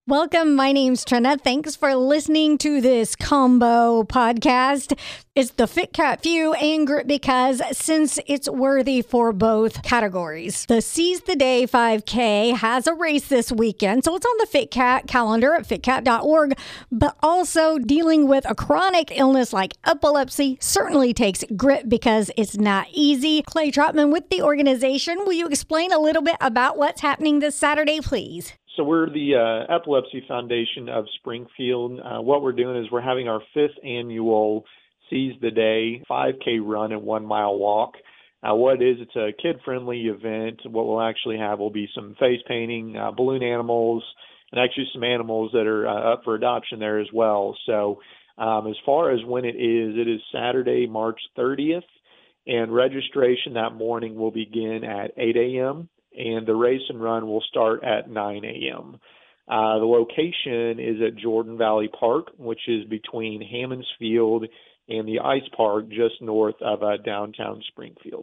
Welcome. My name's Trina. Thanks for listening to this combo podcast. It's the Fit Cat View and Grit because since it's worthy for both categories. The Seize the Day 5K has a race this weekend, so it's on the Fit Cat calendar at fitcat.org, but also dealing with a chronic illness like epilepsy certainly takes grit because it's not easy. Clay Trotman with the organization. Will you explain a little bit about what's happening this Saturday, please? So we're the Epilepsy Foundation of Springfield. What we're doing is we're having our 5th annual Seize the Day 5K run and 1 mile walk. What it is, it's a kid-friendly event. What we'll actually have will be some face painting, balloon animals, and actually some animals that are up for adoption there as well. So as far as when it is Saturday, March 30th, and registration that morning will begin at 8 a.m., and the race and run will start at 9 a.m. The location is at Jordan Valley Park, which is between Hammonds Field and the Ice Park just north of downtown Springfield.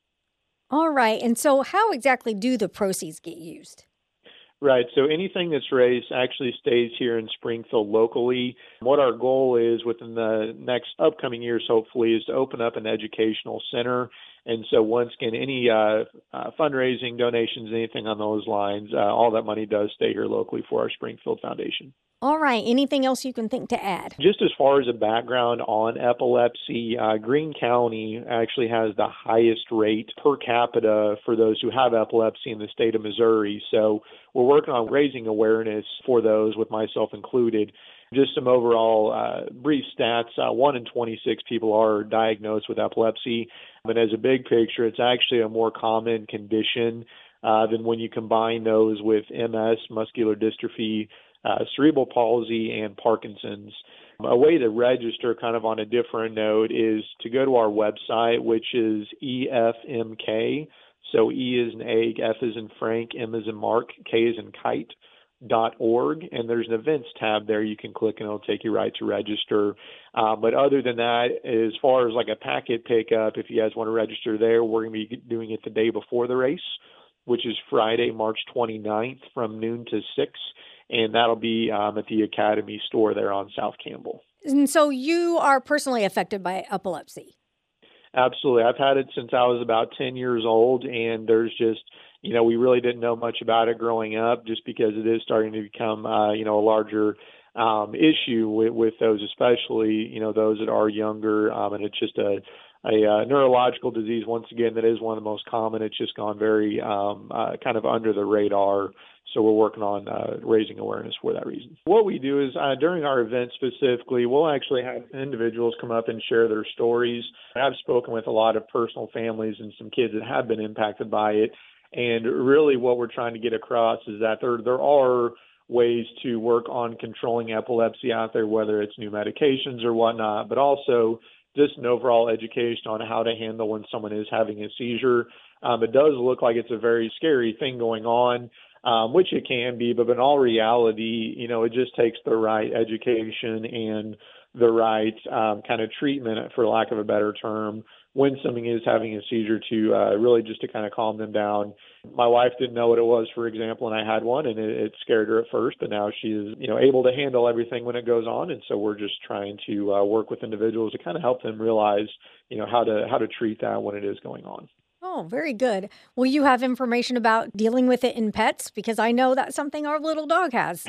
All right. And so how exactly do the proceeds get used? Right. So anything that's raised actually stays here in Springfield locally. What our goal is within the next upcoming years, hopefully, is to open up an educational center. And so once again, any fundraising, donations, anything on those lines, all that money does stay here locally for our Springfield Foundation. All right. Anything else you can think to add? Just as far as a background on epilepsy, Greene County actually has the highest rate per capita for those who have epilepsy in the state of Missouri. So we're working on raising awareness for those, with myself included. Just some overall brief stats. 1 in 26 people are diagnosed with epilepsy. But as a big picture, it's actually a more common condition than when you combine those with MS, muscular dystrophy, cerebral palsy, and Parkinson's. A way to register kind of on a different note is to go to our website, which is EFMK. So E is in egg, F is in Frank, M is in Mark, K is in kite.org. And there's an events tab there you can click and it'll take you right to register. But other than that, as far as like a packet pickup, if you guys want to register there, we're going to be doing it the day before the race, which is Friday, March 29th from noon to 6. And that'll be at the Academy store there on South Campbell. And so you are personally affected by epilepsy? Absolutely. I've had it since I was about 10 years old, and there's just, we really didn't know much about it growing up just because it is starting to become, a larger issue with those, especially, those that are younger, and it's just a neurological disease, once again, that is one of the most common. It's just gone very kind of under the radar. So we're working on raising awareness for that reason. What we do is during our event specifically, we'll actually have individuals come up and share their stories. I've spoken with a lot of personal families and some kids that have been impacted by it. And really what we're trying to get across is that there are ways to work on controlling epilepsy out there, whether it's new medications or whatnot, but also just an overall education on how to handle when someone is having a seizure. It does look like it's a very scary thing going on, which it can be, but in all reality, it just takes the right education and the right kind of treatment, for lack of a better term, when somebody is having a seizure to really just to kind of calm them down. My wife didn't know what it was, for example, and I had one, and it scared her at first, but now she is, able to handle everything when it goes on. And so we're just trying to work with individuals to kind of help them realize, how to treat that when it is going on. Oh, very good. Will you have information about dealing with it in pets? Because I know that's something our little dog has.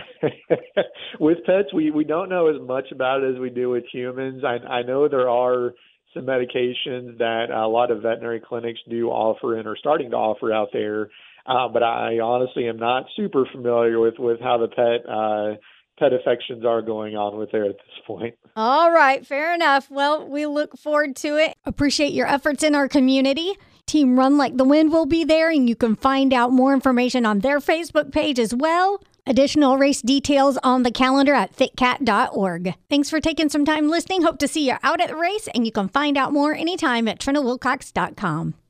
With pets, we don't know as much about it as we do with humans. I know there are some medications that a lot of veterinary clinics do offer and are starting to offer out there. But I honestly am not super familiar with how the pet affections are going on with there at this point. All right. Fair enough. Well, we look forward to it. Appreciate your efforts in our community. Team Run Like the Wind will be there, and you can find out more information on their Facebook page as well. Additional race details on the calendar at fitcat.org. Thanks for taking some time listening. Hope to see you out at the race, and you can find out more anytime at TrinaWilcox.com.